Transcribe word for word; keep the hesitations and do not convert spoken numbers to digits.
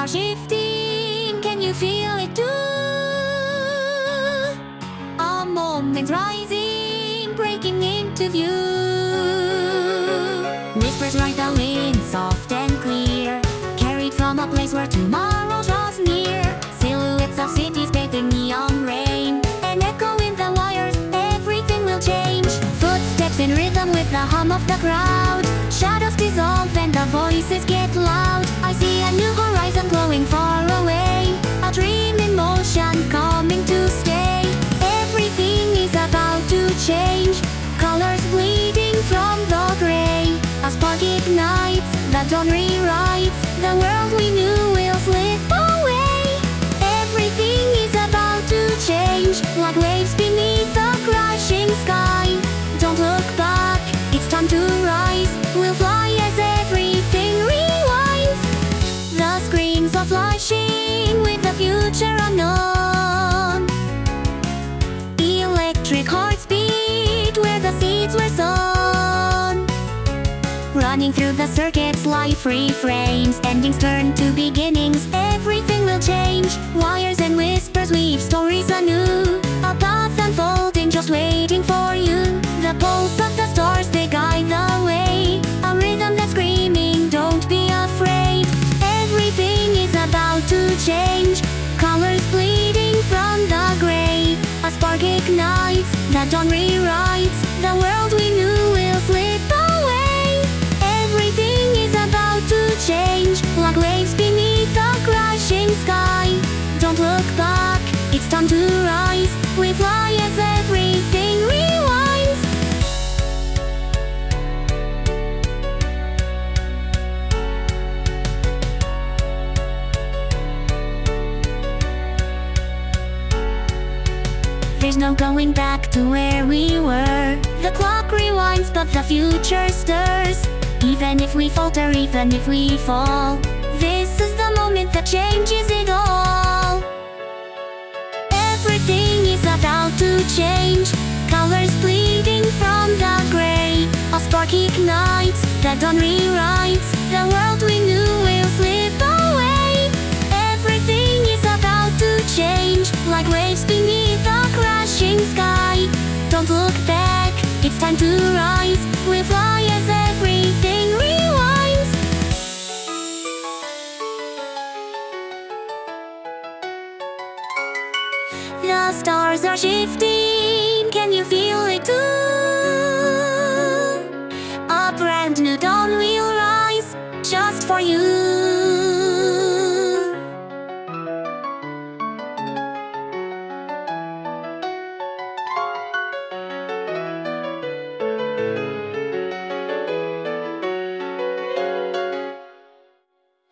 are shifting, can you feel it too? A moment rising, breaking into view. Whispers ride the wind, soft and clear, carried from a place where tomorrow draws near. Silhouettes of cities bathed in neon rain, an echo in the wires, everything will change. Footsteps in rhythm with the hum of the crowd. Shadows dissolve and the voices get loud. I see a new horizon glowing far away, a dream in motion coming to stay. Everything is about to change, colors bleeding from the gray. A spark ignites, the dawn rewrites, the world we knew will slip away. Everything is about to change, like waves beneath the crashing sky. Don't look back, it's time to rise. We'll fly as everything rewinds. The screens are flashing with the future unknown. Electric hearts beat where the seeds were sown. Running through the circuits, life reframes. Endings turn to beginnings, everything will change. Wires and whispers weave stories anew. A path unfolding, just waiting for you. The pulse of the stars, they guide the way. A rhythm that's screaming, don't be afraid. Everything is about to change, colors bleeding from the gray. A spark ignites, the dawn rewrites, the world we knew will slip away. Everything is about to change, like waves beneath the crashing sky. Don't look back, it's time to rise. We fly as everything rewinds. There's no going back to where we were. The clock rewinds, but the future stirs. Even if we falter, even if we fall, this is the moment that changes it all. Everything is about to change, colors bleeding from the gray. A spark ignites, the dawn rewrites, the world we knew will slip away. Everything is about to change, like waves beneath the crashing sky. Don't look back, it's time to rise. We'll fly as everything rewinds. The stars are shifting, can you feel it too? A brand new dawn will rise, just for you.